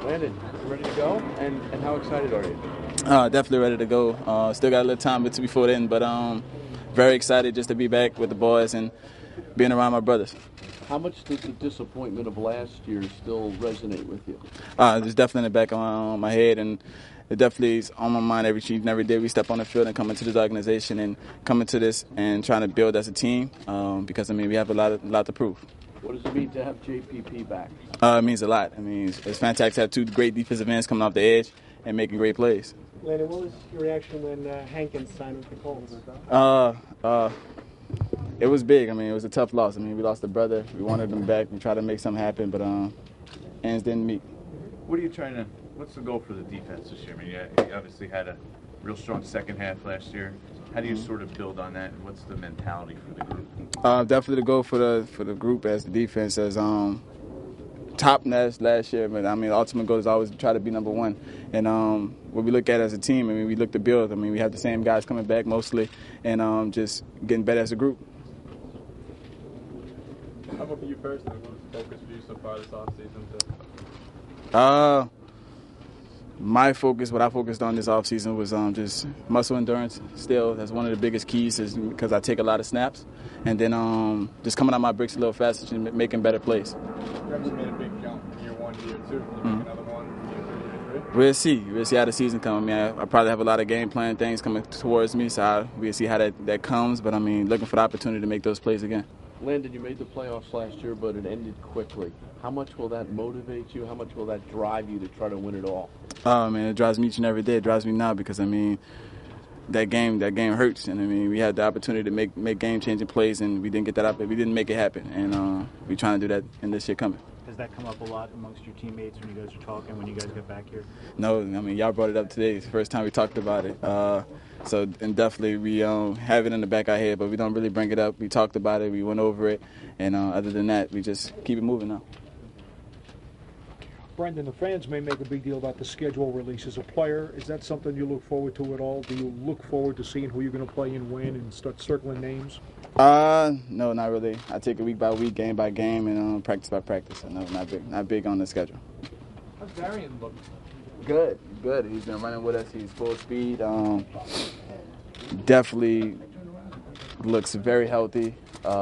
Landon, ready to go? And how excited are you? Definitely ready to go. Still got a little time before then, but very excited just to be back with the boys and being around my brothers. How much does the disappointment of last year still resonate with you? It's definitely in the back of my head, and it definitely is on my mind every day we step on the field and come into this organization and come into this and trying to build as a team because, we have a lot to prove. What does it mean to have JPP back? It means a lot. It's fantastic to have two great defensive ends coming off the edge and making great plays. Landon, what was your reaction when Hankins signed with the Colts? It was big. It was a tough loss. We lost a brother. We wanted him back. We tried to make something happen, but ends didn't meet. What's the goal for the defense this year? You obviously had a real strong second half last year. How do you sort of build on that, and what's the mentality for the group? Definitely the goal for the group as the defense as top last year, but the ultimate goal is always to try to be number one. And what we look at as a team, we look to build. We have the same guys coming back mostly, and just getting better as a group. How about for you personally? What was the focus for you so far this offseason? What I focused on this offseason was just muscle endurance. Still, that's one of the biggest keys is because I take a lot of snaps. And then just coming out my bricks a little faster and making better plays. You obviously made a big jump in year 1 to year 2. Can you make another one in year 2, year 3? We'll see how the season comes. I probably have a lot of game plan things coming towards me, so we'll see how that comes. But, looking for the opportunity to make those plays again. Landon, you made the playoffs last year, but it ended quickly. How much will that motivate you? How much will that drive you to try to win it all? It drives me each and every day. It drives me now because, that game hurts. And, we had the opportunity to make game-changing plays, and we didn't get that up. We didn't make it happen. And we're trying to do that in this year coming. Does that come up a lot amongst your teammates when you guys are talking, when you guys get back here? No, y'all brought it up today. It's the first time we talked about it. And definitely we have it in the back of our head, but we don't really bring it up. We talked about it. We went over it. And other than that, we just keep it moving now. Brendan, the fans may make a big deal about the schedule release as a player. Is that something you look forward to at all? Do you look forward to seeing who you're going to play and when and start circling names? No, not really. I take it week by week, game by game, and practice by practice. So no, not big on the schedule. How's Darian look? Good. He's been running with us. He's full speed. Definitely looks very healthy.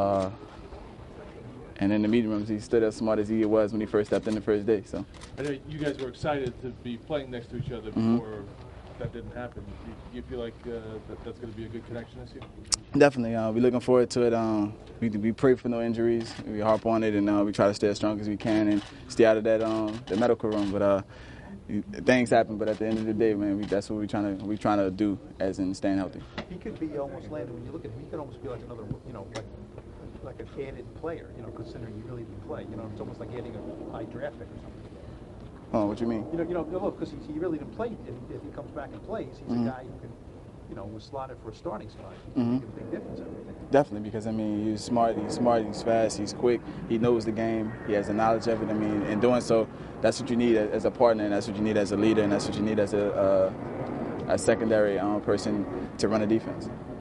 And in the meeting rooms, he's still as smart as he was when he first stepped in the first day. So I know you guys were excited to be playing next to each other before that didn't happen. Do you feel like that's going to be a good connection this year? Definitely. We're looking forward to it. We pray for no injuries. We harp on it, and we try to stay as strong as we can and stay out of that the medical room. But things happen. But at the end of the day, man, that's what we're trying to do, as in staying healthy. He could be almost, Landon, when you look at him, he could almost be like another, like an added player, considering he really didn't play. It's almost like adding a high draft pick or something. Oh, what you mean? Look, because he really didn't play. If he comes back and plays, he's a guy who can, was slotted for a starting spot. He can make a big difference. Definitely, because he's smart, he's fast, he's quick, he knows the game, he has the knowledge of it. In doing so, that's what you need as a partner, and that's what you need as a leader, and that's what you need as a secondary person to run a defense.